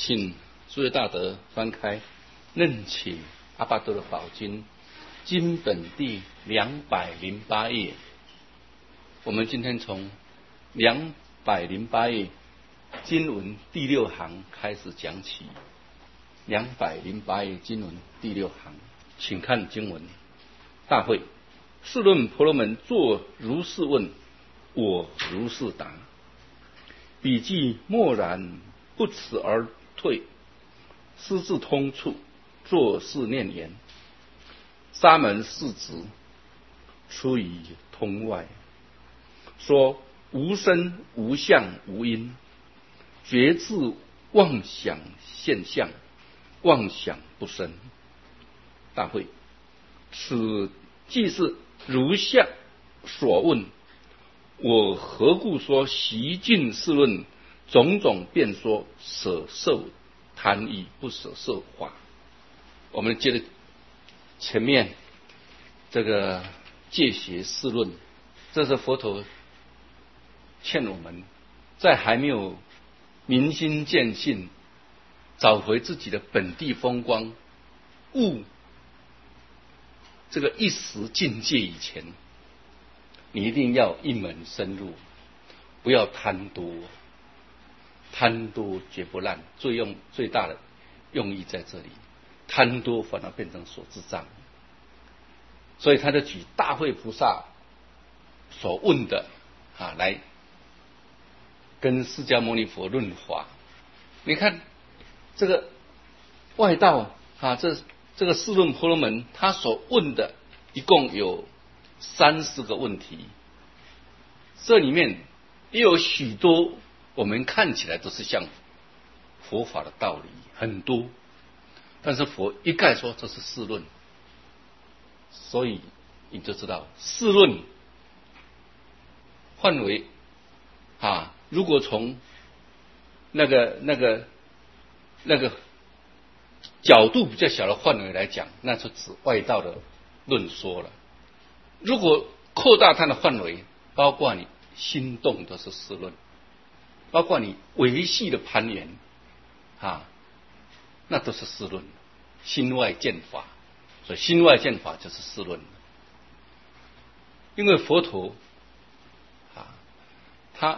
请诸位大德翻开《任请阿巴多的宝经》经本第208页。我们今天从208页经文第6行开始讲起。208页经文第6行，请看经文：大会，试论婆罗门作如是问，我如是答。彼记默然不辞而退，师自通处，作是念言：沙门世子出于通外，说无身无相无因，觉自妄想现象，妄想不生。大会，此即是如下所问，我何故说习尽世论，种种辩说，舍受贪欲，不舍受法。我们接着前面这个戒邪世论，这是佛陀劝我们在还没有明心见性，找回自己的本地风光，悟这个一时境界以前，你一定要一门深入，不要贪多，贪多绝不烂。最大的用意在这里，贪多反而变成所知障。所以他就举大慧菩萨所问的来跟释迦牟尼佛论法。你看这个外道这个四论婆罗门他所问的一共有30个问题，这里面也有许多我们看起来都是像佛法的道理很多，但是佛一概说这是四论，所以你就知道四论范围如果从那个角度比较小的范围来讲，那就指外道的论说了。如果扩大它的范围，包括你心动都是四论，包括你维系的攀缘那都是四论。心外见法，所以心外见法就是四论。因为佛陀他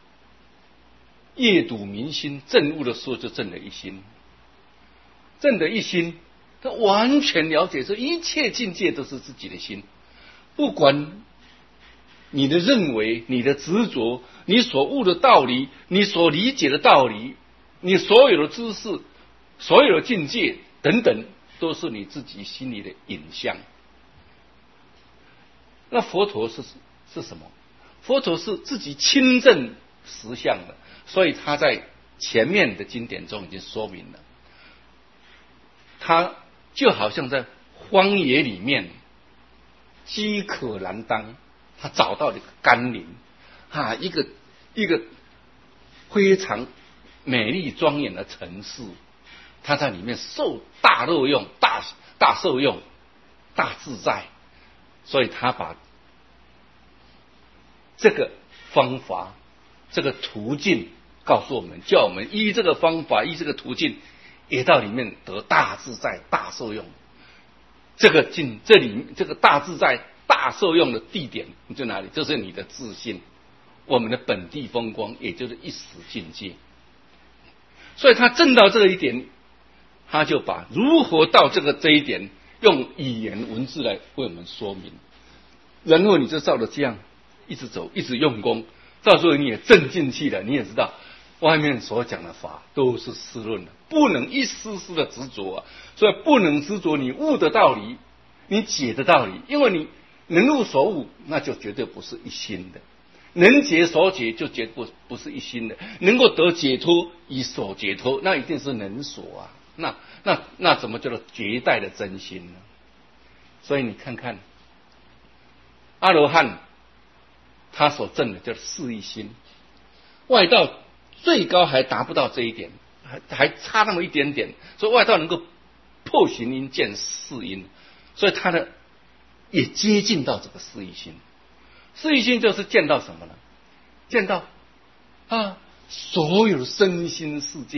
夜睹明心证悟的时候就证了一心，证得一心，他完全了解说一切境界都是自己的心，不管你的认为，你的执着，你所悟的道理，你所理解的道理，你所有的知识，所有的境界等等，都是你自己心里的影像。那佛陀是什么？佛陀是自己亲证实相的，所以他在前面的经典中已经说明了，他就好像在荒野里面饥渴难当，他找到了一个甘霖一个非常美丽庄严的城市，他在里面受大乐用，大受用，大自在。所以他把这个方法，这个途径告诉我们，叫我们依这个方法，依这个途径，也到里面得大自在、大受用。这个大自在、大受用的地点在哪里？就是你的自信，我们的本地风光，也就是一时境界。所以他证到这一点，他就把如何到这一点，用语言文字来为我们说明。然后你就照着这样一直走，一直用功，到时候你也证进去了，你也知道外面所讲的法都是四论的，不能一丝丝的执着所以不能执着你悟的道理，你解的道理，因为你能悟所悟，那就绝对不是一心的；能解所解，就绝不是一心的。能够得解脱，以所解脱，那一定是能所那怎么叫做绝代的真心呢？所以你看看阿罗汉他所证的叫四一心，外道最高还达不到这一点，还差那么一点点，所以外道能够破寻因见四因，所以他的也接近到这个四一心。四一心就是见到什么呢？见到所有的身心世界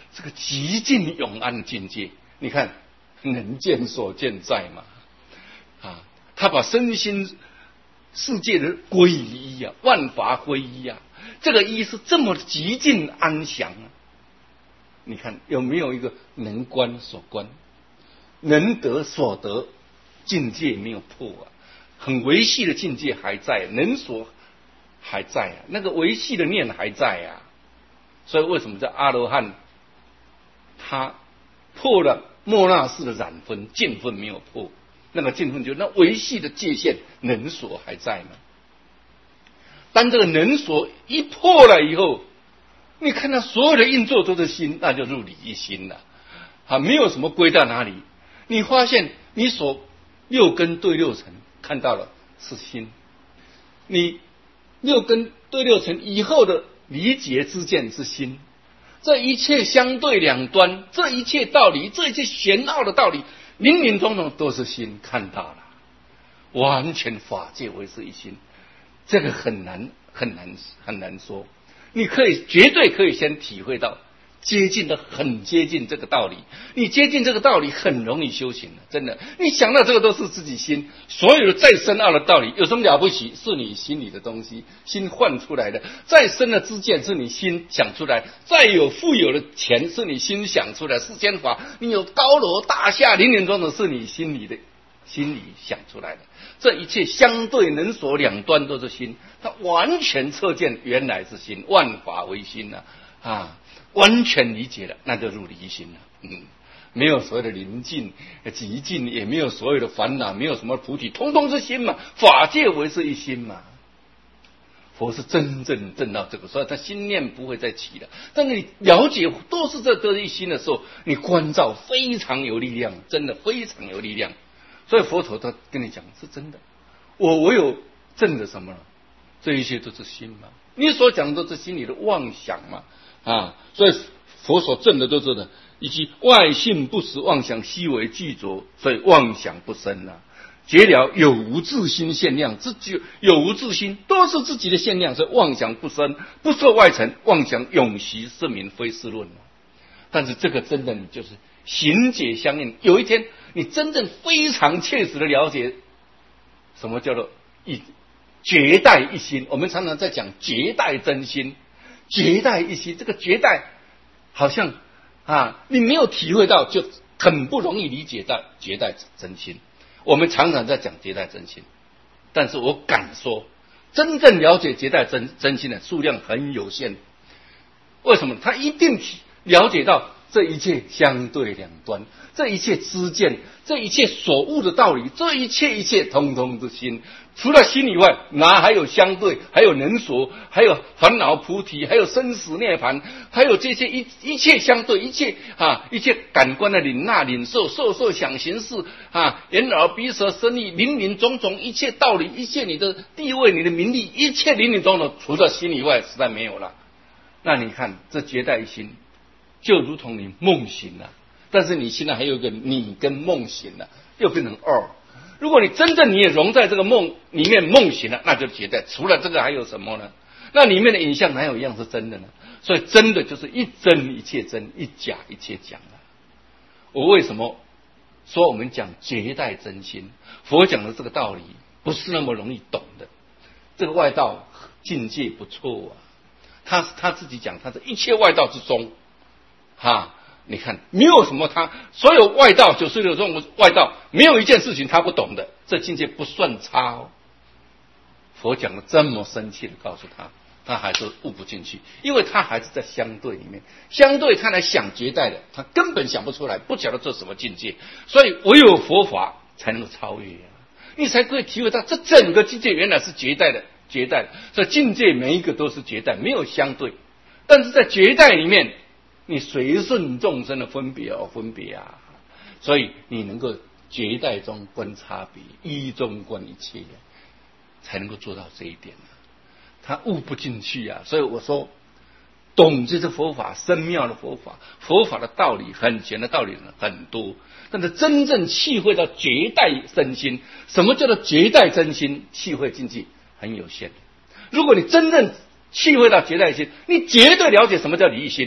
这个极尽永安的境界。你看，能见所见在嘛，啊，他把身心世界的归一啊，万法归一啊，这个一是这么极尽安详啊。你看有没有一个能观所观，能得所得，境界没有破啊，很维系的境界还在，能所还在啊，那个维系的念还在啊。所以为什么叫阿罗汉？他破了末那识的染分，见分没有破，那个见分就那维系的界限能所还在嘛。当这个能所一破了以后，你看到所有的运作都是心，那就入理一心了啊，没有什么归到哪里。你发现你所六根对六尘看到了是心，你六根对六尘以后的理解之见是心，这一切相对两端，这一切道理，这一切玄奥的道理，林林总总都是心看到了，完全法界为是一心。这个很难说，你可以绝对可以先体会到，接近的很接近这个道理，你接近这个道理很容易修行的，真的。你想到这个都是自己心，所有的再深奥的道理有什么了不起？是你心里的东西，心换出来的。再深的知见是你心想出来，再有富有的钱是你心想出来，世间法你有高楼大厦林林总总是你心里想出来的。这一切相对能所两端都是心，他完全测见原来是心，万法为心啊，完全理解了，那就入离心了。没有所谓的临近极尽，也没有所有的烦恼，没有什么菩提，通通是心嘛，法界为是一心嘛。佛是真正证到这个，所以他心念不会再起了。但是你了解都是这一心的时候，你观照非常有力量，真的非常有力量。所以佛陀他跟你讲是真的，我有证的什么呢？这一切都是心嘛，你所讲的都是心里的妄想嘛啊，所以佛所证的都是的，以及外性不实妄想悉为具足，所以妄想不生啊。结了有无自心限量，自己有无自心都是自己的限量，所以妄想不生，不受外尘，妄想永习是名非是论。但是这个真的你就是行解相应，有一天你真正非常切实的了解什么叫做绝代一心。我们常常在讲绝代真心，绝代一心，这个绝代好像你没有体会到，就很不容易理解到绝代真心。我们常常在讲绝代真心，但是我敢说真正了解绝代真心的数量很有限。为什么？他一定了解到这一切相对两端，这一切知见，这一切所悟的道理，这一切通通是心。除了心以外，哪还有相对，还有能所，还有烦恼菩提，还有生死涅槃，还有这些一切相对，一切感官的领纳领受，受想行识眼耳鼻舌身意林林总总，一切道理，一切你的地位，你的名利，一切林林总总，除了心以外实在没有了。那你看这绝代一心就如同你梦醒了，但是你现在还有一个你跟梦醒了，又变成二。如果你真正你也融在这个梦里面梦醒了，那就绝对。除了这个还有什么呢？那里面的影像哪有一样是真的呢？所以真的就是一真一切真，一假一切假了。我为什么说我们讲绝代真心？佛讲的这个道理不是那么容易懂的。这个外道境界不错他自己讲，他是一切外道之中你看没有什么，他所有外道96种外道没有一件事情他不懂的，这境界不算差佛讲的这么生气的告诉他还是悟不进去，因为他还是在相对里面，相对他来想绝代的，他根本想不出来，不晓得这什么境界。所以唯有佛法才能够超越你才可以体会到这整个境界原来是绝代的，所以境界每一个都是绝代，没有相对。但是在绝代里面，你随顺众生的分别所以你能够绝代中观差别，一中观一切才能够做到这一点他悟不进去所以我说懂这些佛法，深妙的佛法的道理，很玄的道理很多，但是真正契会到绝代真心，什么叫做绝代真心？契会境界很有限。如果你真正契会到绝代心，你绝对了解什么叫离心。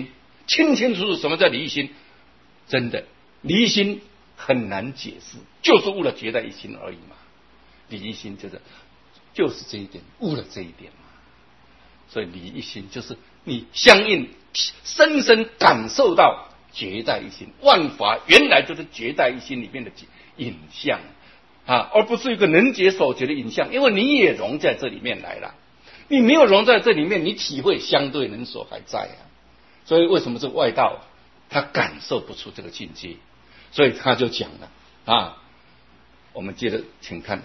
清清楚楚什么叫离一心。真的，离一心很难解释，就是悟了觉在一心而已嘛。离一心就是这一点，悟了这一点嘛。所以离一心就是你相应深深感受到觉在一心，万法原来就是觉在一心里面的影像啊，而不是一个能觉所觉的影像，因为你也融在这里面来了。你没有融在这里面，你体会相对能所还在啊。所以为什么这个外道他感受不出这个境界？所以他就讲了啊，我们接着请看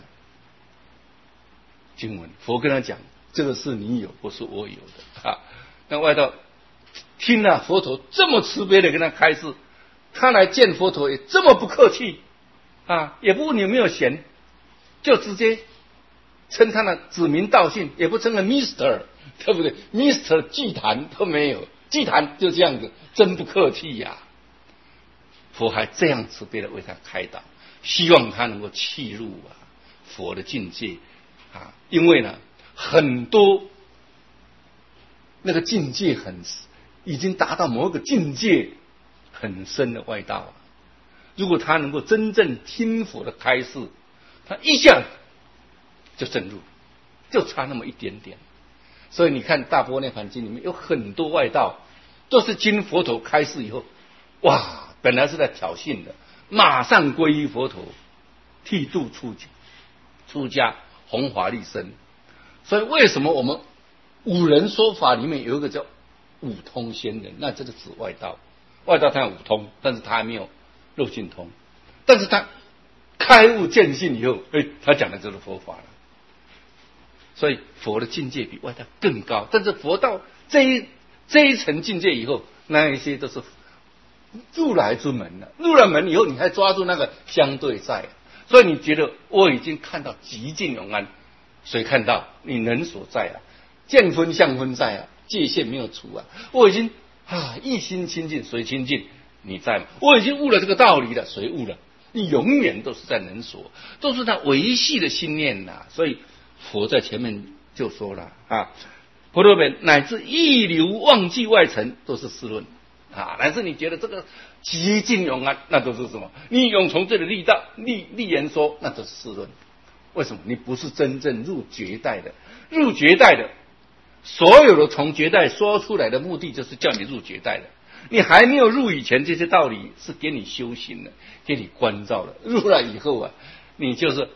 经文，佛跟他讲，这个是你有，不是我有的啊。那外道听了佛陀这么慈悲的跟他开示，他来见佛陀也这么不客气啊，也不问你有没有闲，就直接称他的指名道姓，也不称他 Mr， 对不对 ？Mr 祭坛都没有，祭坛就这样子，真不客气呀。佛还这样慈悲的为他开导，希望他能够契入佛的境界啊，因为呢，很多那个境界已经达到某一个境界很深的外道如果他能够真正听佛的开示，他一下就证入，就差那么一点点。所以你看《大般涅盘经》里面有很多外道，都是经佛陀开示以后，哇！本来是在挑衅的，马上皈依佛陀，剃度出家，弘法利生。所以为什么我们五人说法里面有一个叫五通仙人？那这个指外道，外道他有五通，但是他还没有肉尽通，但是他开悟见性以后，他讲的就是佛法了。所以佛的境界比外道更高，但是佛到这一层境界以后，那一些都是入来之门了，入了门以后，你还抓住那个相对在，所以你觉得我已经看到极尽永安，谁看到？你能所在啊，见分相分在啊，界限没有除啊，我已经一心清净，谁清净？你在吗？我已经悟了这个道理了，谁悟了？你永远都是在能所，都是他维系的心念呐。所以佛在前面就说了啊，佛陀本乃至一流忘记外尘，都是世论。乃至你觉得这个极尽永安，那都是什么？你永从这里立言说，那都是世论。为什么？你不是真正入绝代的，入绝代的，所有的从绝代说出来的目的，就是叫你入绝代的。你还没有入以前，这些道理是给你修行的，给你关照的。入了以后你就是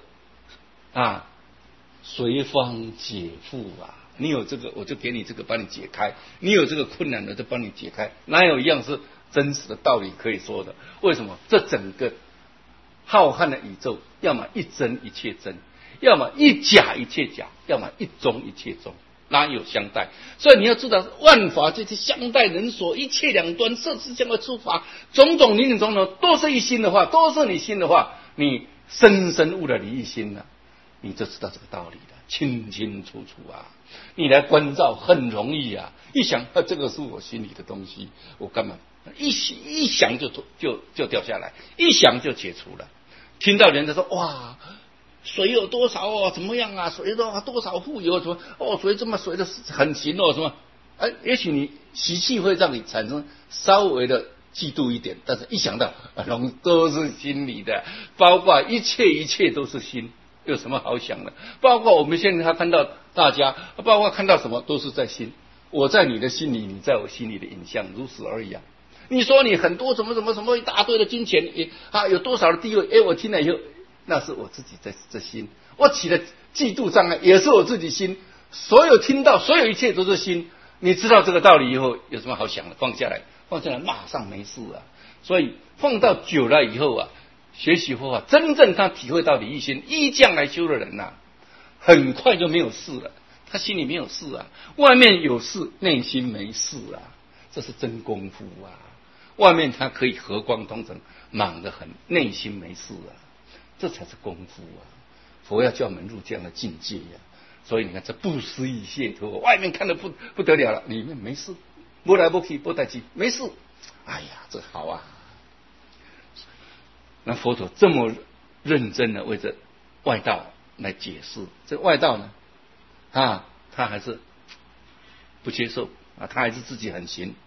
随方解缚你有这个，我就给你这个，帮你解开；你有这个困难的，就帮你解开。哪有一样是真实的道理可以说的？为什么？这整个浩瀚的宇宙，要么一真一切真，要么一假一切假，要么一中一切中，哪有相待？所以你要知道，万法这些相待人所，一切两端，色世相的出法，种种林林总总，都是一心的话，都是你心的话，你深深悟了离一心了，你就知道这个道理了，清清楚楚你来关照很容易一想这个是我心里的东西，我干嘛一想就掉下来，一想就解除了。听到人家说哇，水有多少怎么样水多少富有什么水这么水的很行什么也许你习气会让你产生稍微的嫉妒一点，但是一想到都是心里的，包括一切都是心，有什么好想的？包括我们现在看到大家，包括看到什么都是在心，我在你的心里，你在我心里的影像，如此而已你说你很多什么一大堆的金钱有多少的地位？我听了以后，那是我自己在这心，我起了嫉妒障碍，也是我自己心。所有听到，所有一切都是心。你知道这个道理以后，有什么好想的？放下来，马上没事所以放到久了以后学习佛法，真正他体会到离一心，依将来修的人很快就没有事了。他心里没有事外面有事，内心没事这是真功夫外面他可以和光同尘，忙得很，内心没事这才是功夫佛要叫我们入这样的境界所以你看这不思议解脱，外面看得不得了了，里面没事，不来不去不待机，没事。哎呀，这好那佛陀这么认真的为这外道来解释，这外道呢他还是不接受他还是自己很行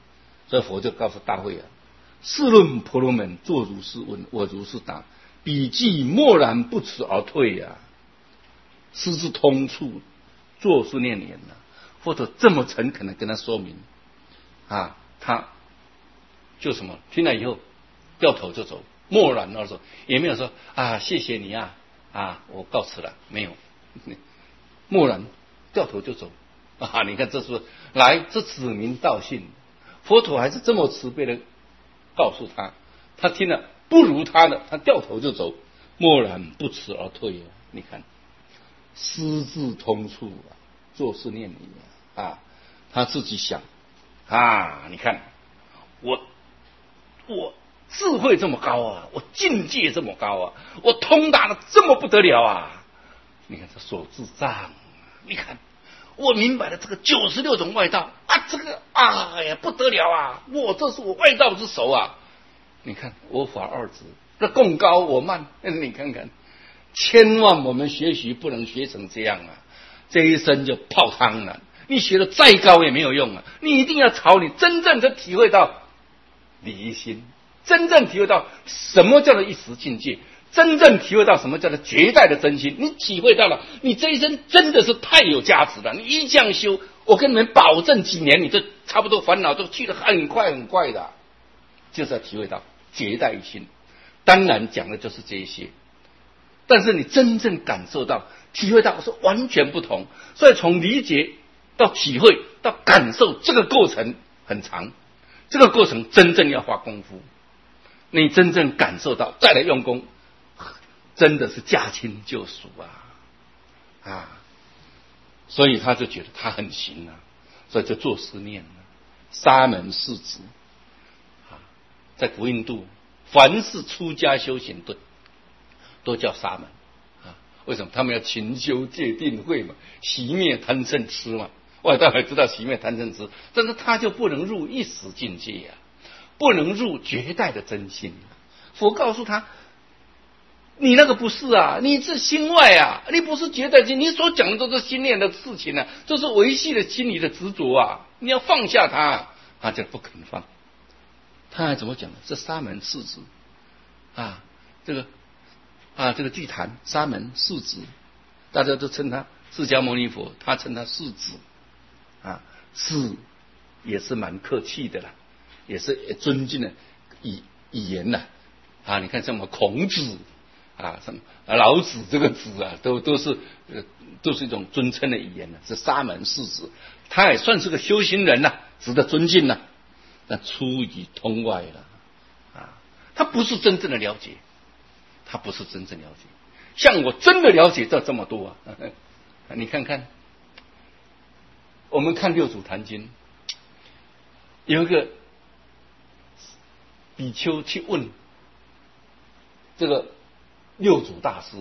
所以佛就告诉大会啊：试论婆罗门，作如是问，我如是答。彼即默然不辞而退啊，师之通处，作是念言啊。佛陀这么诚恳的跟他说明啊，他就什么听了以后掉头就走，默然而走，也没有说啊谢谢你啊我告辞了，没有，默然掉头就走啊。你看这是来这指名道姓，佛陀还是这么慈悲的告诉他，他听了不如他的，他掉头就走，默然不辞而退啊。你看师自通处啊，作是念理啊，他自己想啊，你看我智慧这么高啊，我境界这么高啊，我通达的这么不得了啊！你看这所智障，你看我明白了这个96种外道啊，这个哎呀不得了啊！这是我外道之首啊！你看我法二字，这共高我慢，你看看，千万我们学习不能学成这样啊！这一生就泡汤了，你学的再高也没有用啊！你一定要朝你真正的体会到离心。真正体会到什么叫做一时境界，真正体会到什么叫做绝代的真心，你体会到了，你这一生真的是太有价值了。你一这样修，我跟你们保证几年，你就差不多烦恼都去得很快很快的，就是要体会到绝代心。当然讲的就是这些，但是你真正感受到、体会到是完全不同。所以从理解到体会到感受，这个过程很长，这个过程真正要花功夫。你真正感受到，再来用功，真的是驾轻就熟啊！所以他就觉得他很行啊，所以就作是念了。沙门是指啊，在古印度，凡是出家修行都叫沙门啊。为什么？他们要勤修戒定慧嘛，熄灭贪嗔痴嘛。外道还知道熄灭贪嗔痴，但是他就不能入一时境界啊。不能入绝代的真心，佛告诉他：你那个不是啊，你是心外啊，你不是绝代心，你所讲的都是心念的事情啊，这是维系的心理的执着啊，你要放下它，他就不肯放。他还怎么讲呢？这沙门四子啊，这个祭坛沙门四子，大家都称他释迦牟尼佛，他称他四子啊，是也是蛮客气的啦。也是尊敬的语言呐啊！你看什么孔子啊，什么老子这个子啊，都是一种尊称的语言呢。是沙门四子，他也算是个修行人呐，值得尊敬呐。那出于通外了啊，他不是真正的了解，他不是真正了解。像我真的了解到这么多啊！你看看，我们看六祖坛经，有一个比丘去问这个六祖大师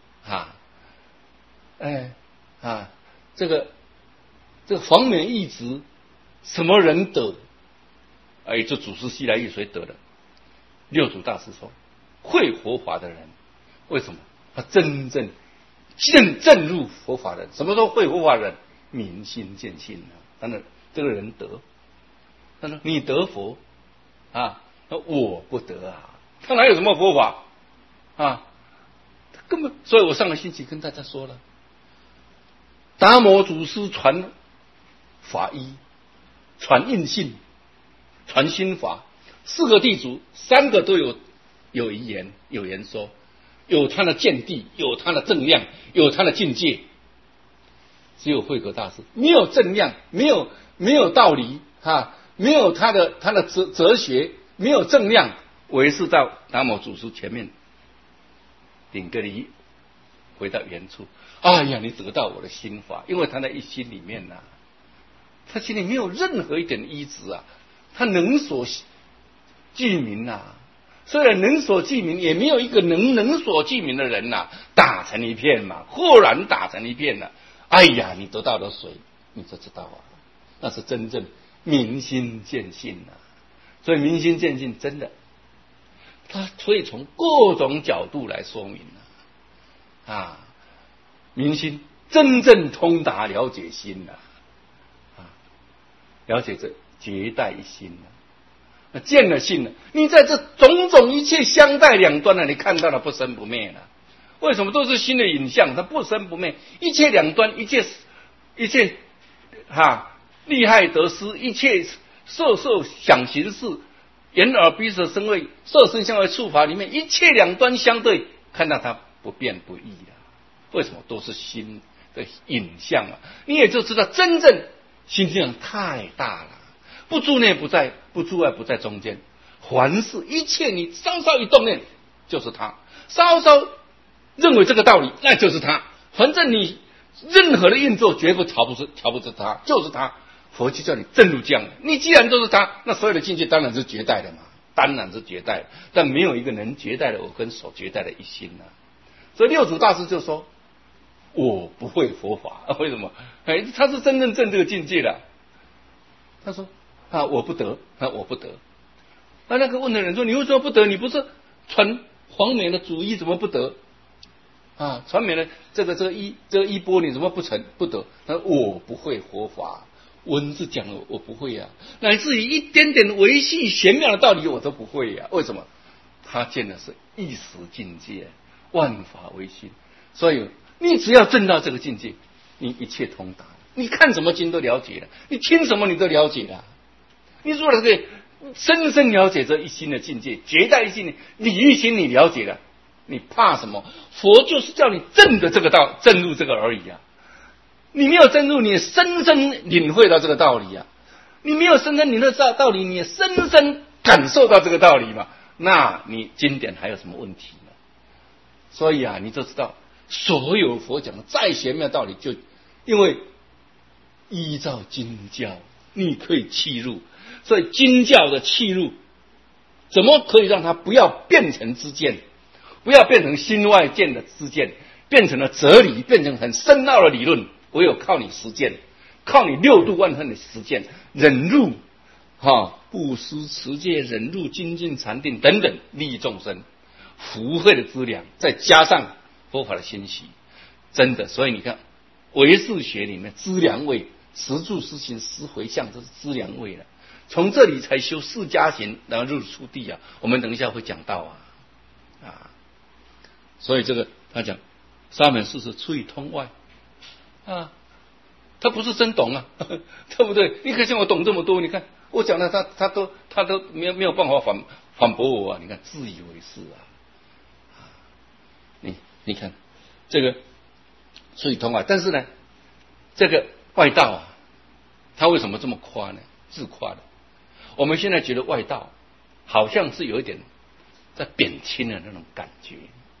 这个黄冕一职什么人得？这祖师西来玉谁得的？六祖大师说，会佛法的人。为什么？他真正正入佛法的人。什么时候会佛法的人？明心见性啊！当然这个人得，他说你得佛啊。我不得啊，他哪有什么佛法啊？根本，所以我上个星期跟大家说了，达摩祖师传法医，传印性，传心法，4个弟子3个都有遗言，有言说，有他的见地，有他的正量，有他的境界。只有慧可大师没有正量，没有道理没有他的哲学。没有正量，唯是到达摩祖师前面顶个礼，回到原处。哎呀，你得到我的心法，因为他在一心里面他心里没有任何一点依止啊，他能所具名虽然能所具名，也没有一个能所具名的人打成一片嘛，豁然打成一片哎呀，你得到了谁，你就知道那是真正明心见性所以明心见性真的，它可以从各种角度来说明明心真正通达了解心了解这绝代一心见了性了，你在这种种一切相待两端呢，你看到了不生不灭了。为什么都是心的影像？它不生不灭，一切两端，一切利害得失，一切色想行识，眼耳鼻舌身味，色身相为触法里面，一切两端相对，看到它不变不异了。为什么都是心的影像啊？你也就知道，真正心量太大了，不住内不在，不住外不在中间。凡事一切，你稍稍一动念，就是它；稍稍认为这个道理，那就是它。反正你任何的运作，绝不瞧不出它，就是它。佛就叫你正入这样，你既然都是它，那所有的境界当然是绝代的嘛，当然是绝代的。但没有一个能绝代的我跟所绝代的一心啊。所以六祖大师就说：“我不会佛法。”为什么？他是真正证这个境界的。他说：“我不得，我不得。”那个问的人说：“你为什么不得？你不是传黄冕的主义，怎么不得？传冕的这个衣钵，你怎么不得？”他说：“我不会佛法。”文字讲了我不会啊，乃至于一点点维系玄妙的道理我都不会啊。为什么？他见的是一时境界，万法唯心。所以你只要证到这个境界，你一切通达。你看什么经都了解了，你听什么你都了解了。你如果可以深深了解这一心的境界，绝代一心的理一心，你了解了，你怕什么？佛就是叫你证的这个道，证入这个而已啊。你没有深入，你也深深领会到这个道理啊！你没有深深领会到道理，你也深深感受到这个道理嘛？那你经典还有什么问题呢？所以你就知道，所有佛讲的再玄妙道理，就因为依照经教，你可以契入。所以经教的契入，怎么可以让它不要变成知见，不要变成心外见的知见，变成了哲理，变成很深奥的理论？唯有靠你实践，靠你六度万分的实践，忍辱布施持戒忍辱精进禅定等等，利益众生福慧的资粮，再加上佛法的欣喜，真的。所以你看唯识学里面资粮位，实住实行实回向，这是资粮位了。从这里才修四加行，然后入初地啊。我们等一下会讲到所以这个他讲沙门事实出于通外他不是真懂对不对？你可以像我懂这么多，你看我讲的他都没有办法反驳我你看自以为是你看这个出于通外，但是呢，这个外道他为什么这么夸呢？自夸的。我们现在觉得外道好像是有一点在贬轻的那种感觉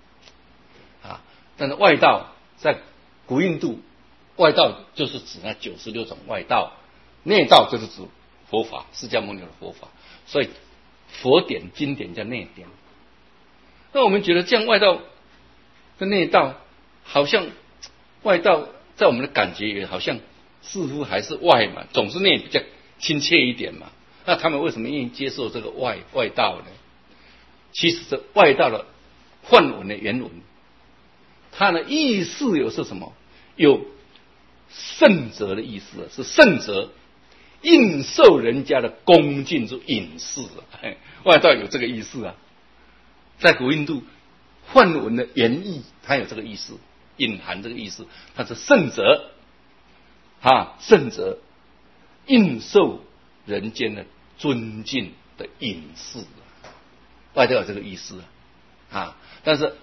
但是外道在古印度，外道就是指那96种外道，内道就是指佛法，释迦牟尼的佛法。所以佛典经典叫内典。那我们觉得这样外道跟内道，好像外道在我们的感觉也好像似乎还是外嘛，总是内比较亲切一点嘛。那他们为什么愿意接受这个外道呢？其实这外道的梵文的原文，它的意思有是什么？有圣者的意思，是圣者应受人家的恭敬之隐士外道有这个意思在古印度梵文的原意，它有这个意思，隐含这个意思，它是圣者圣者应受人间的尊敬的隐士外道有这个意思但是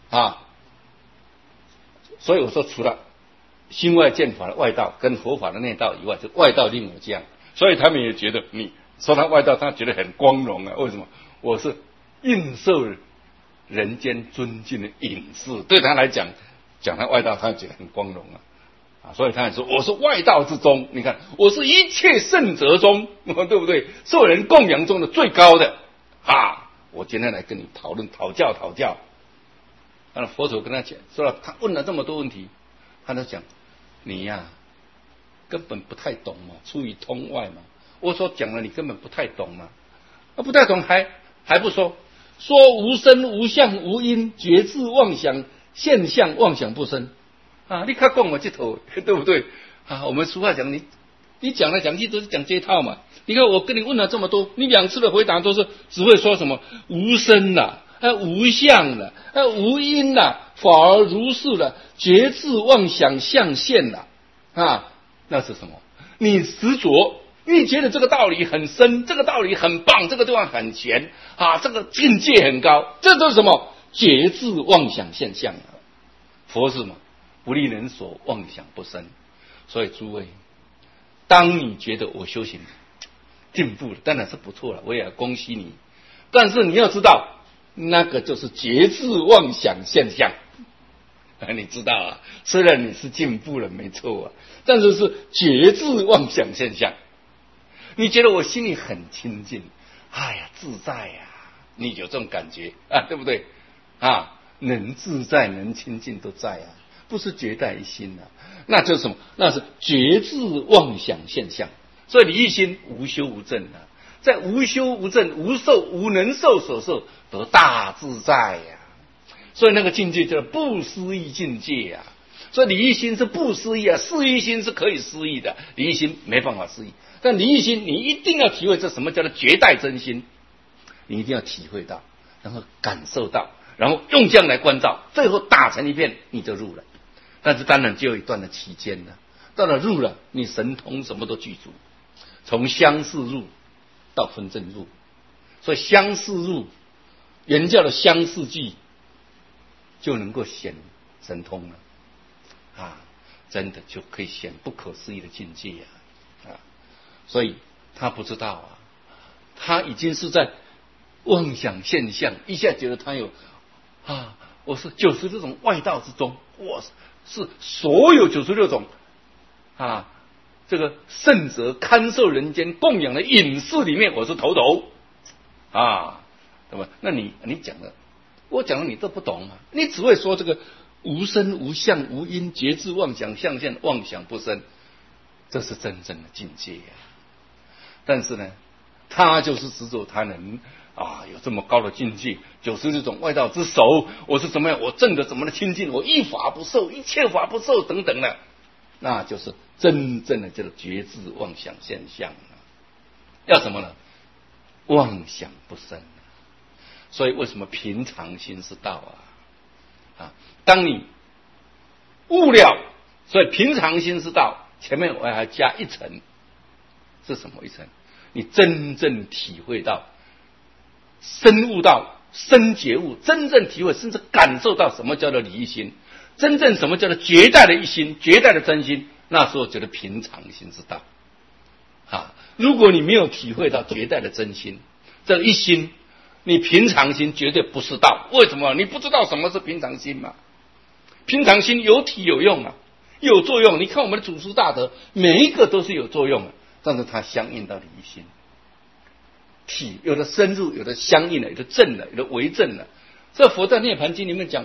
所以我说除了心外见法的外道跟佛法的内道以外，就外道另有这样，所以他们也觉得你说他外道，他觉得很光荣为什么？我是应受人间尊敬的隐士，对他来讲他外道，他觉得很光荣所以他也说我是外道之中，你看我是一切圣者中对不对？受人供养中的最高的我今天来跟你讨教。佛陀跟他讲说了，他问了这么多问题，他就讲你根本不太懂嘛，出于通外嘛。我所讲了你根本不太懂嘛，不太懂还不说无身无相无因，觉智妄想现象妄想不生你看讲我这头对不对我们俗话讲你讲来讲去都是讲这套嘛， 你看我跟你问了这么多，你2次的回答都是只会说什么无声啦，无相啦，无因啦，法而如是啦，觉智妄想象现啦，那是什么？你执着，你觉得这个道理很深，这个道理很棒，这个地方很玄这个境界很高，这都是什么？觉智妄想现象啊！佛是什么？不利人所妄想不生。所以诸位，当你觉得我修行进步了，当然是不错了，我也要恭喜你。但是你要知道，那个就是觉智妄想现象。你知道啊？虽然你是进步了，没错但是是觉智妄想现象。你觉得我心里很清净，自在你有这种感觉对不对？能自在能清净都在不是绝代一心那就是什么？那是觉智妄想现象。所以离一心无修无证在无修无证无受无能受所受得大自在所以那个境界叫不思议境界所以离一心是不思议思议心是可以思议的，离一心没办法思议。但离一心你一定要体会这什么叫做绝代真心，你一定要体会到，然后感受到，然后用这样来关照，最后打成一片你就入了。但是当然就有一段的期间了，到了入了，你神通什么都具足，从相似入到分正入。所以相似入原教的相似句就能够显神通了真的就可以显不可思议的境界所以他不知道他已经是在妄想现象，一下觉得他有我是96种外道之中，我是所有96种这个圣者看受人间供养的隐士里面，我是头对吧？那你讲的，我讲的你都不懂嘛？你只会说这个无声无相无因，觉智妄想象现，妄想不生，这是真正的境界但是呢，他就是执着他能有这么高的境界，96种外道之首，我是怎么样？我证的怎么的清净？我一法不受，一切法不受等等的，那就是真正的这个觉智妄想现象要什么呢？妄想不生所以为什么平常心是道当你悟了，所以平常心是道，前面我还加一层，是什么一层？你真正体会到深悟到深觉悟，真正体会甚至感受到什么叫做离一心，真正什么叫做绝代的一心，绝代的真心，那时候觉得平常心是道如果你没有体会到绝代的真心，这一心你平常心绝对不是道。为什么？你不知道什么是平常心嘛？平常心有体有用有作用。你看我们的祖师大德每一个都是有作用但是它相应到离一心，体有的深入，有的相应了，有的正了，有的为正了。这佛在涅盘经里面讲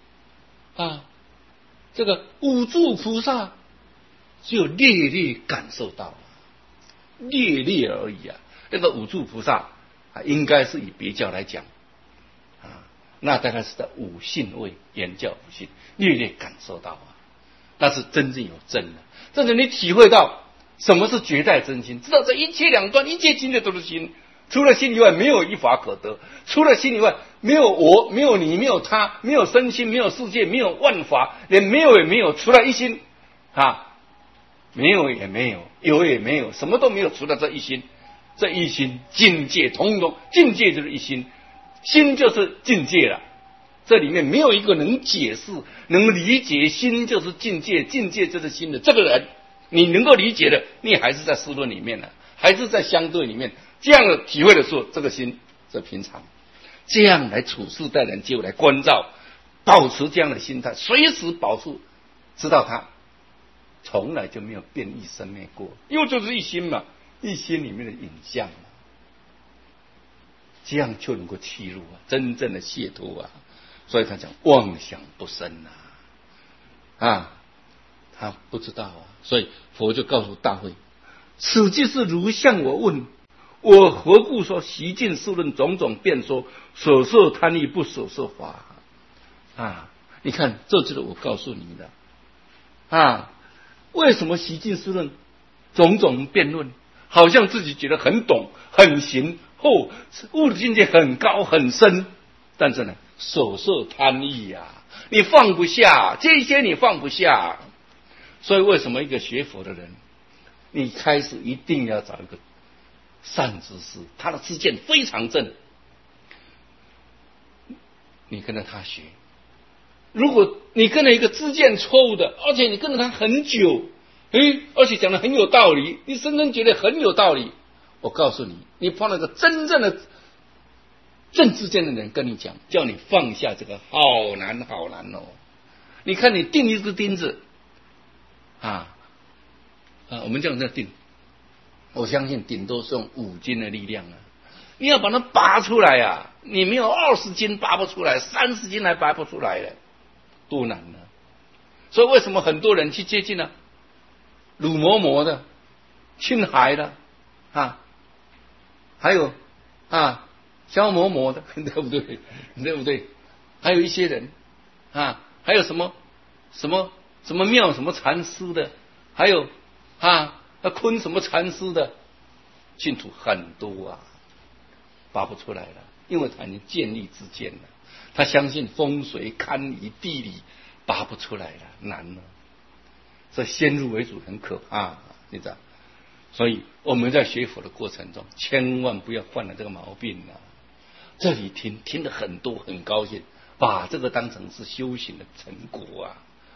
这个五住菩萨只有略略感受到略略而已那个五住菩萨应该是以别教来讲那大概是在五性位，言教五性略略感受到那是真正有正的。真正你体会到什么是绝代真心，知道这一切两端一切境界都是心，除了心以外没有一法可得，除了心以外没有我，没有你，没有他，没有身心，没有世界，没有万法，连没有也没有，除了一心没有也没有，有也没有，什么都没有，除了这一心。这一心境界通通，境界就是一心，心就是境界了。这里面没有一个能解释能理解心就是境界，境界就是心的这个人，你能够理解的，你还是在思论里面呢，还是在相对里面，这样的体会的时候，这个心是平常，这样来处事待人接物来关照，保持这样的心态，随时保持知道他从来就没有变异生灭过，因为就是一心嘛，一心里面的影像这样就能够契入真正的解脱所以他讲妄想不生他不知道所以佛就告诉大会，此即是如向我问，我何故说习尽数论种种辩说，所受贪欲不所受法你看这就是我告诉你的为什么习尽数论种种辩论好像自己觉得很懂很行，悟的境界很高很深，但是呢所受贪欲啊，你放不下这些，你放不下。所以为什么一个学佛的人，你开始一定要找一个善知识，他的知见非常正，你跟着他学。如果你跟了一个知见错误的，而且你跟着他很久，而且讲的很有道理，你深深觉得很有道理，我告诉你，你碰到个真正的正知见的人跟你讲，叫你放下这个，好难好难哦。你看你钉一只钉子我们这样在钉，我相信顶多是用5斤的力量啊，你要把它拔出来啊，你没有20斤拔不出来，30斤还拔不出来的，多难呢。所以为什么很多人去接近呢？鲁嬷嬷的、青海的还有萧嬷嬷的，对不对？对不对？还有一些人还有什么庙什么禅师的，还有坤什么禅师的，净土很多啊，拔不出来了，因为他已经建立知见了，他相信风水堪舆地理，拔不出来了，难了。所以先入为主很可怕，你知道？所以我们在学佛的过程中，千万不要犯了这个毛病啊！这里听得很多，很高兴，把这个当成是修行的成果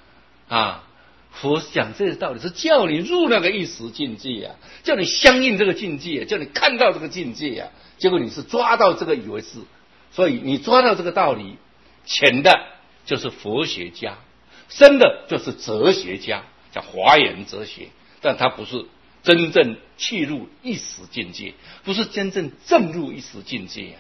佛讲这个道理是叫你入那个一时境界啊，叫你相应这个境界，叫你看到这个境界啊。结果你是抓到这个以为是，所以你抓到这个道理，浅的就是佛学家，深的就是哲学家，叫华严哲学，但它不是真正契入一时境界，不是真正证入一时境界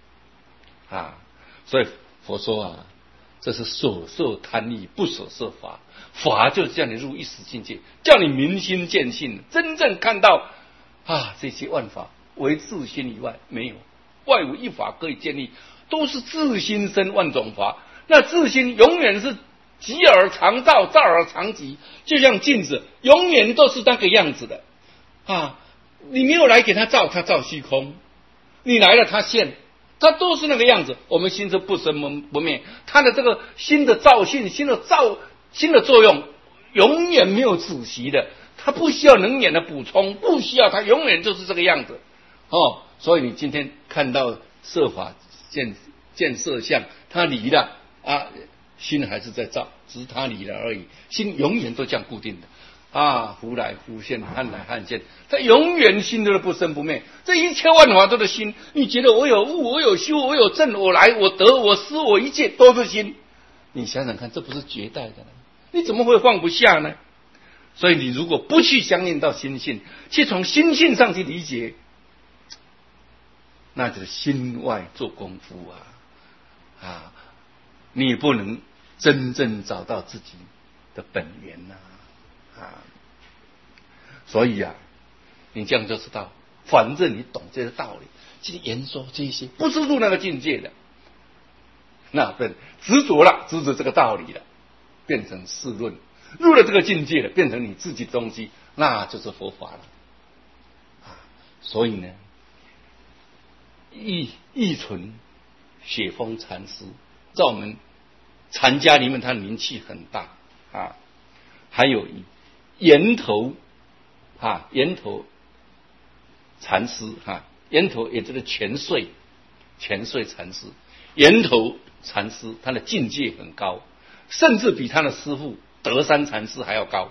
所以佛说这是所受贪欲，不所受法。法就是叫你入一时境界，叫你明心见性，真正看到这些万法为自心以外没有，外无一法可以建立，都是自心生万种法。那自心永远是极而常照，照而常极，就像镜子，永远都是那个样子的你没有来给他照，他照虚空；你来了，他现。它都是那个样子，我们心是不生不灭，它的这个心的照性、心的作用永远没有止息的，它不需要能源的补充，不需要，它永远就是这个样子所以你今天看到色法见色相，它离了心还是在照，只是它离了而已，心永远都这样固定的忽来忽现，汉来汉现，它永远心都是不生不灭。这一切万法都是心，你觉得我有悟，我有修，我有正，我来，我得，我失，我一切都是心。你想想看，这不是绝代的呢？你怎么会放不下呢？所以你如果不去相应到心性，去从心性上去理解，那就是心外做功夫你不能真正找到自己的本源所以你这样就知道，反正你懂这些道理，去言说这些不是入那个境界的，那执着这个道理了，变成世论，入了这个境界了，变成你自己的东西，那就是佛法了所以呢，义纯雪峰禅师在我们禅家里面，他名气很大还有岩头禅师岩头也就是全岁禅师，岩头禅师他的境界很高，甚至比他的师父德山禅师还要高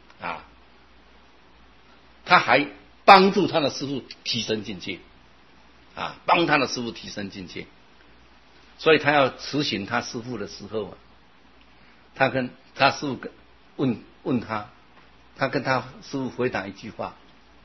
他还帮助他的师父提升境界帮他的师父提升境界。所以他要辞行他师父的时候他跟他师父问他跟他师父回答一句话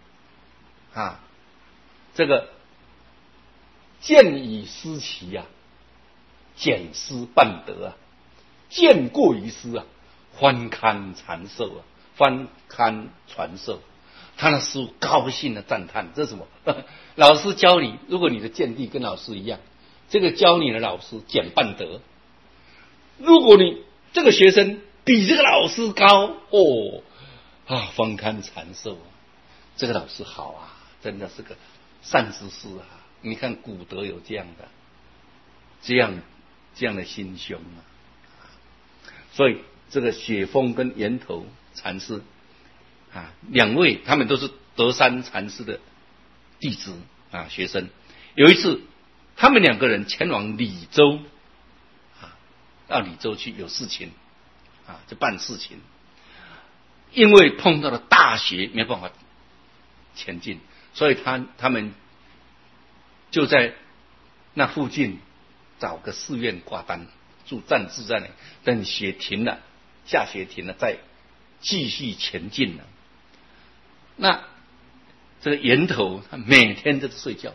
这个见以思齐减失半德见过于师翻堪传授翻堪传授。他的师父高兴的赞叹，这是什么？老师教你，如果你的见地跟老师一样，这个教你的老师减半德。如果你这个学生比这个老师高翻堪传授这个老师好真的是个善知识啊！你看古德有这样的心胸啊。所以这个雪峰跟源头禅师啊，两位他们都是德山禅师的弟子啊，学生。有一次，他们两个人前往李州啊，到李州去有事情啊，就办事情。因为碰到了大雪，没办法前进，所以他们就在那附近找个寺院挂单，暂住在那里，等雪停了，下雪停了，再继续前进了。那这个源头，他每天都睡觉，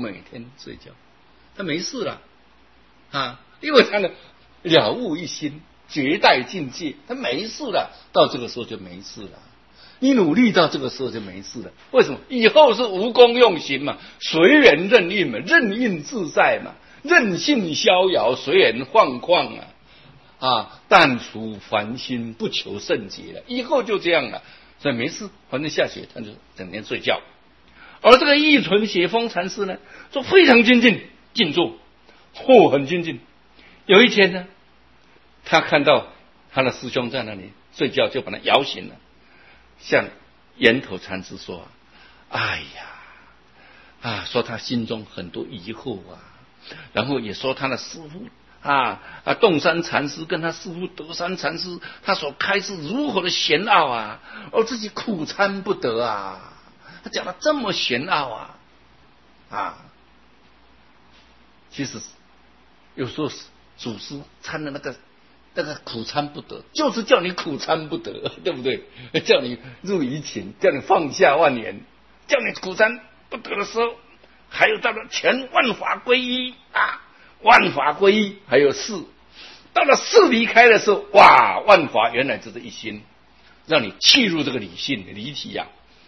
他没事了啊，因为他呢了悟一心，绝代境界，他没事了，到这个时候就没事了。你努力到这个时候就没事了，为什么？以后是无功用行嘛，随缘任运嘛，任运自在嘛，任性逍遥，随缘放旷啊，但除凡心，不求甚解了。以后就这样了，所以没事，反正下雪他就整天睡觉。而这个义纯雪峰禅师呢，就非常精进静坐，很精进。有一天呢，他看到他的师兄在那里睡觉，就把他摇醒了，向源头禅师说：“哎呀，说他心中很多疑惑啊，然后也说他的师父洞山禅师跟他师父德山禅师，他所开示如何的玄奥啊，而自己苦参不得啊。他讲的这么玄奥啊，其实有时候祖师参的那个苦参不得，就是叫你苦参不得，对不对？叫你入于情，叫你放下万缘，叫你苦参不得的时候，还有到了全万法归一啊，万法归一，还有四，到了四离开的时候，哇，万法原来就是一心，让你契入这个理性的离体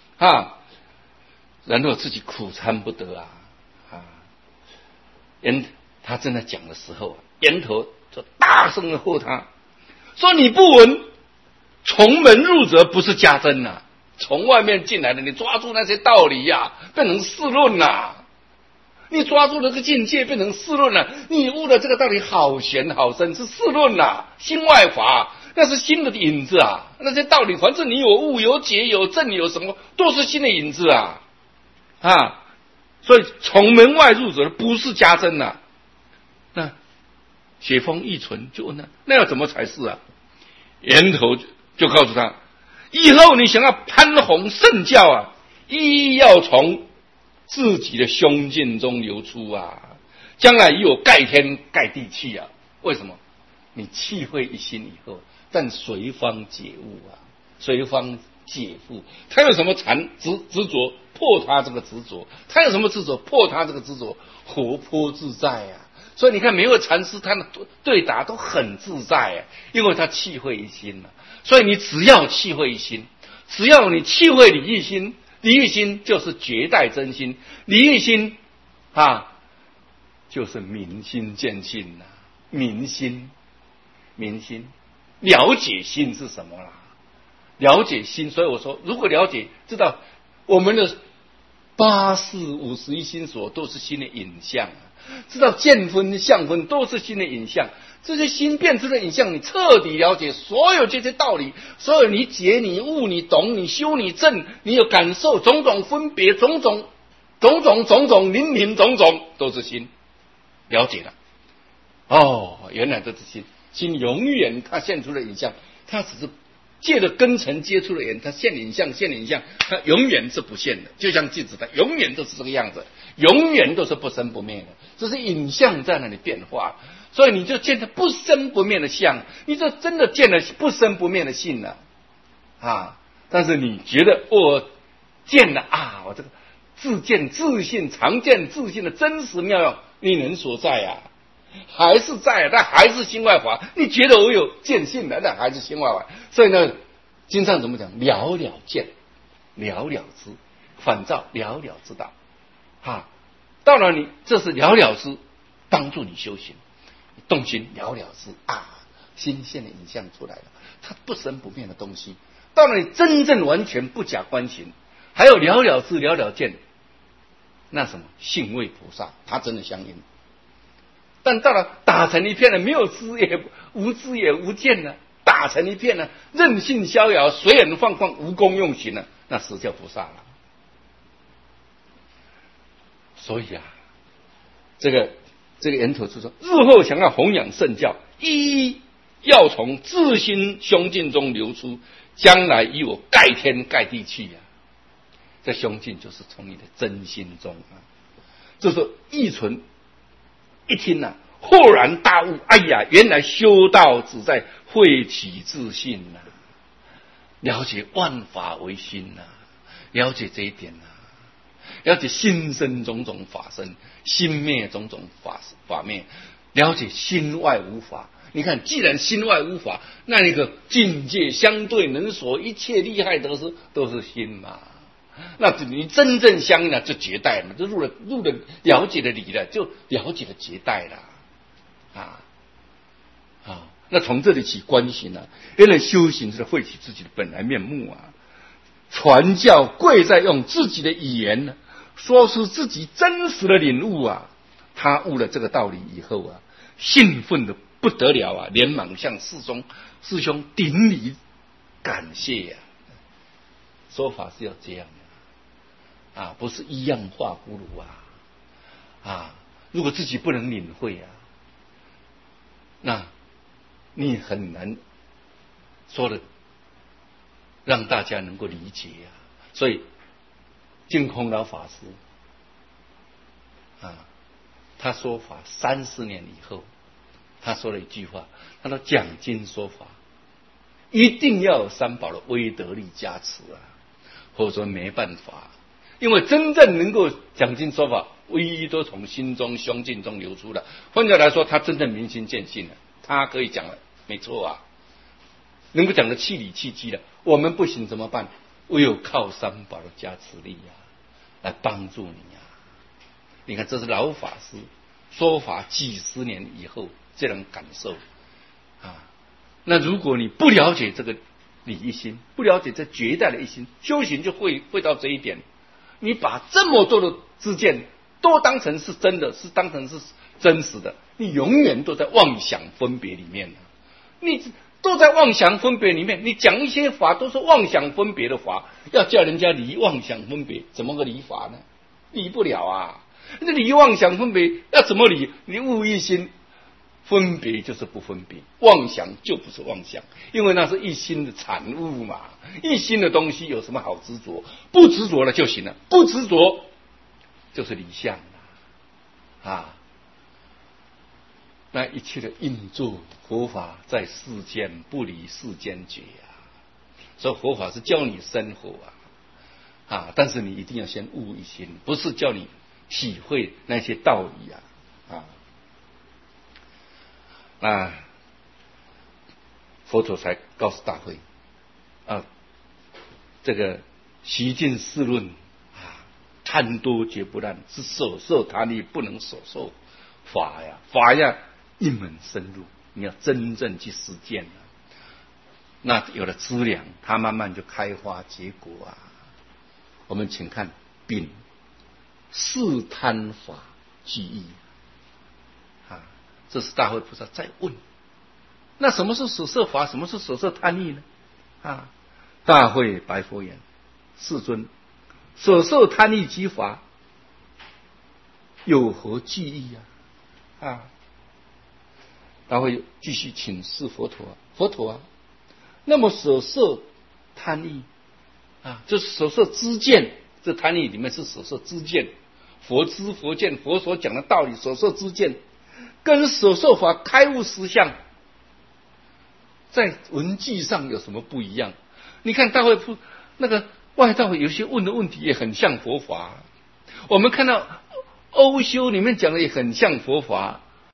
然后自己苦参不得他正在讲的时候，源头就大声的喝他，说你不闻，从门入则不是家珍呐，从外面进来的，你抓住那些道理变成世论你抓住了这个境界变成世论你悟的这个道理好玄好深，是世论心外法，那是新的影子那些道理凡是你有悟有解有证有什么，都是新的影子所以从门外入者不是家珍那雪峰义纯就问他，那要怎么才是源头就告诉他，以后你想要攀弘圣教一要从自己的胸襟中流出将来已有盖天盖地气为什么？你气会一心以后，但随方解悟随方解悟，他有什么执着，破他这个执着；他有什么执着，破他这个执着，活泼自在所以你看每位禅师他的对答都很自在因为他气会一心所以你只要气会一心，只要你气会理一心，理一心就是绝代真心，理一心就是明心见性明心了解心是什么了解心。所以我说，如果了解知道我们的八识51心所都是心的影像知道见分相分都是心的影像，这些心变出的影像，你彻底了解所有这些道理，所有你解你悟你懂你修你证，你有感受种种分别种种林林种种都是心，了解了原来这是心永远它现出的影像，它只是借着根尘接触的眼，它现影像，它永远是不现的，就像镜子，它永远都是这个样子，永远都是不生不灭的，只是影像在那里变化，所以你就见了不生不灭的相，你就真的见了不生不灭的性了但是你觉得我见了我这个自见自信常见自信的真实妙用，你能所在还是在那还是心外法，你觉得我有见性的，那还是心外法。所以呢，经上怎么讲？了了见，了了知，反照了了知道到了你这是了了知，帮助你修行，动心了了知新鲜的影像出来了，它不生不灭的东西。到了你真正完全不假观行，还有了了知了了见， 那什么信位菩萨，他真的相应。但到了打成一片了，没有知也无知也无见了，打成一片了，任性逍遥，随人放旷，无功用行了，那实叫菩萨了。所以啊，这个源头是说，日后想要弘扬圣教，一要从自心胸襟中流出，将来与我盖天盖地去啊！这胸襟就是从你的真心中啊，就是一存一听啊，豁然大悟，哎呀，原来修道只在慧体自信呐、了解万法唯心呐、了解这一点呐、了解心生种种法生，心灭种种法灭，了解心外无法。你看，既然心外无法，那个境界相对能所一切利害得失都是心嘛。那你真正相应了，就结带嘛，就入了了解了理了，就了解了结带了那从这里起观行啊，原来修行是慧取自己的本来面目啊。传教贵在用自己的语言呢，说出自己真实的领悟啊。他悟了这个道理以后啊，兴奋的不得了啊，连忙向师兄顶礼感谢呀、说法是要这样的不是一样画葫芦如果自己不能领会那你很难说的让大家能够理解所以净空老法师他说法30年以后，他说了一句话，他说讲经说法一定要有三宝的威德力加持或者说没办法，因为真正能够讲经说法，唯一都从心中胸襟中流出了。换句话来说，他真正明心见性了，他可以讲了，没错能够讲得气理气机了。我们不行怎么办？唯有靠三宝的加持力来帮助你你看，这是老法师说法几十年以后这种感受那如果你不了解这个理一心，不了解这绝代的一心，修行就会到这一点。你把这么多的知见都当成是真的，是当成是真实的，你永远都在妄想分别里面你都在妄想分别里面，你讲一些法都是妄想分别的法，要叫人家离妄想分别，怎么个离法呢？离不了这离妄想分别要怎么离？你悟一心，分别就是不分别，妄想就不是妄想，因为那是一心的产物嘛。一心的东西有什么好执着？不执着了就行了，不执着就是离相那一切的运作，佛法在世间不离世间觉所以佛法是教你生活但是你一定要先悟一心，不是叫你体会那些道理佛陀才告诉大会这个习尽世论贪多绝不滥，是所受他力不能所受法一门深入，你要真正去实践那有了资粮，它慢慢就开花结果我们请看丙是贪法具义这是大会菩萨在问。那什么是所摄法？什么是所摄贪义呢？大会白佛言：世尊，所摄贪义之法，有何具义大会继续请示佛陀那么所摄贪义就是所摄知见，这贪义里面是所摄知见，佛知佛见，佛所讲的道理，所摄知见跟所摄法开悟实相在文句上有什么不一样？你看大会那个外道有些问的问题也很像佛法，我们看到欧修里面讲的也很像佛法，